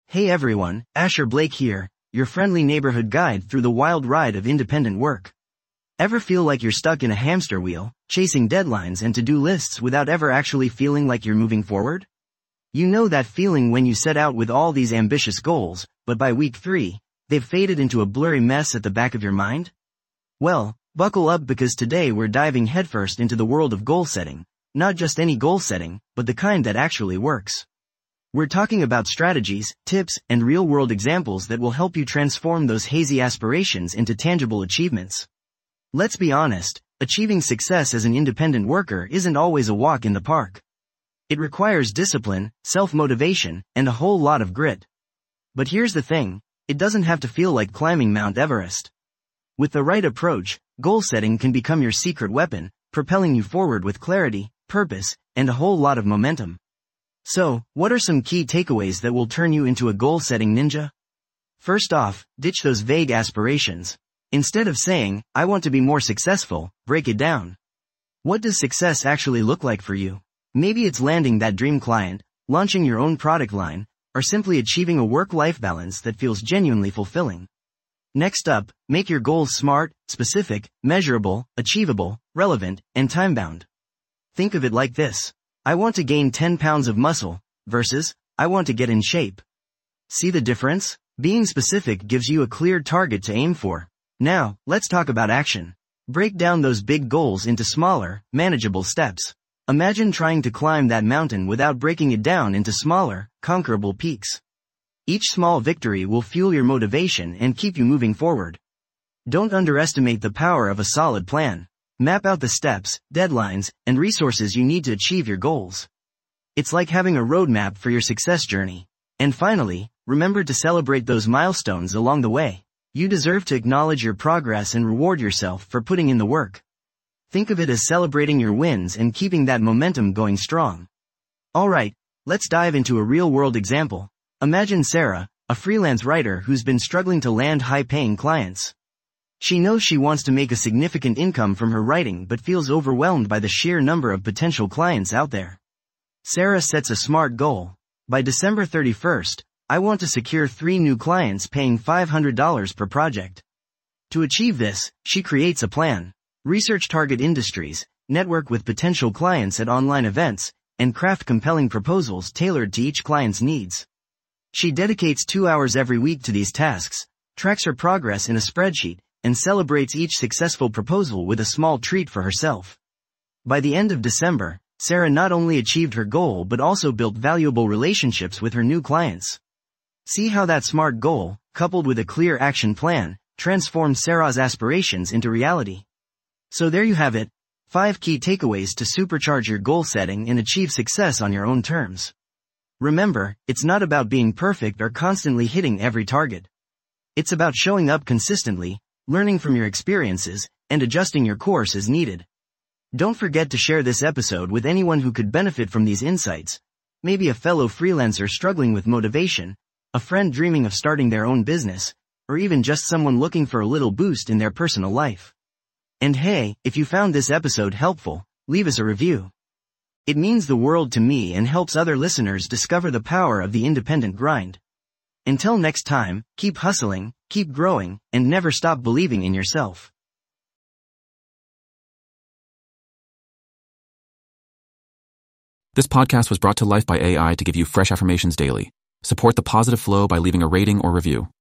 Hey everyone, Asher Blake here, your friendly neighborhood guide through the wild ride of independent work. Ever feel like you're stuck in a hamster wheel, chasing deadlines and to-do lists without ever actually feeling like you're moving forward? You know that feeling when you set out with all these ambitious goals, but by week 3, they've faded into a blurry mess at the back of your mind? Well, buckle up because today we're diving headfirst into the world of goal setting, not just any goal setting, but the kind that actually works. We're talking about strategies, tips, and real-world examples that will help you transform those hazy aspirations into tangible achievements. Let's be honest, achieving success as an independent worker isn't always a walk in the park. It requires discipline, self-motivation, and a whole lot of grit. But here's the thing, it doesn't have to feel like climbing Mount Everest. With the right approach, goal setting can become your secret weapon, propelling you forward with clarity, purpose, and a whole lot of momentum. So, what are some key takeaways that will turn you into a goal-setting ninja? First off, ditch those vague aspirations. Instead of saying, I want to be more successful, break it down. What does success actually look like for you? Maybe it's landing that dream client, launching your own product line, or simply achieving a work-life balance that feels genuinely fulfilling. Next up, make your goals smart, specific, measurable, achievable, relevant, and time-bound. Think of it like this. I want to gain 10 pounds of muscle, versus, I want to get in shape. See the difference? Being specific gives you a clear target to aim for. Now, let's talk about action. Break down those big goals into smaller, manageable steps. Imagine trying to climb that mountain without breaking it down into smaller, conquerable peaks. Each small victory will fuel your motivation and keep you moving forward. Don't underestimate the power of a solid plan. Map out the steps, deadlines, and resources you need to achieve your goals. It's like having a roadmap for your success journey. And finally, remember to celebrate those milestones along the way. You deserve to acknowledge your progress and reward yourself for putting in the work. Think of it as celebrating your wins and keeping that momentum going strong. Alright, let's dive into a real-world example. Imagine Sarah, a freelance writer who's been struggling to land high-paying clients. She knows she wants to make a significant income from her writing but feels overwhelmed by the sheer number of potential clients out there. Sarah sets a smart goal. By December 31st, I want to secure 3 new clients paying $500 per project. To achieve this, she creates a plan. Research target industries, network with potential clients at online events, and craft compelling proposals tailored to each client's needs. She dedicates 2 hours every week to these tasks, tracks her progress in a spreadsheet, and celebrates each successful proposal with a small treat for herself. By the end of December, Sarah not only achieved her goal but also built valuable relationships with her new clients. See how that smart goal, coupled with a clear action plan, transformed Sarah's aspirations into reality. So there you have it, 5 key takeaways to supercharge your goal setting and achieve success on your own terms. Remember, it's not about being perfect or constantly hitting every target. It's about showing up consistently, learning from your experiences, and adjusting your course as needed. Don't forget to share this episode with anyone who could benefit from these insights. Maybe a fellow freelancer struggling with motivation, a friend dreaming of starting their own business, or even just someone looking for a little boost in their personal life. And hey, if you found this episode helpful, leave us a review. It means the world to me and helps other listeners discover the power of the independent grind. Until next time, keep hustling, keep growing, and never stop believing in yourself. This podcast was brought to life by AI to give you fresh affirmations daily. Support the positive flow by leaving a rating or review.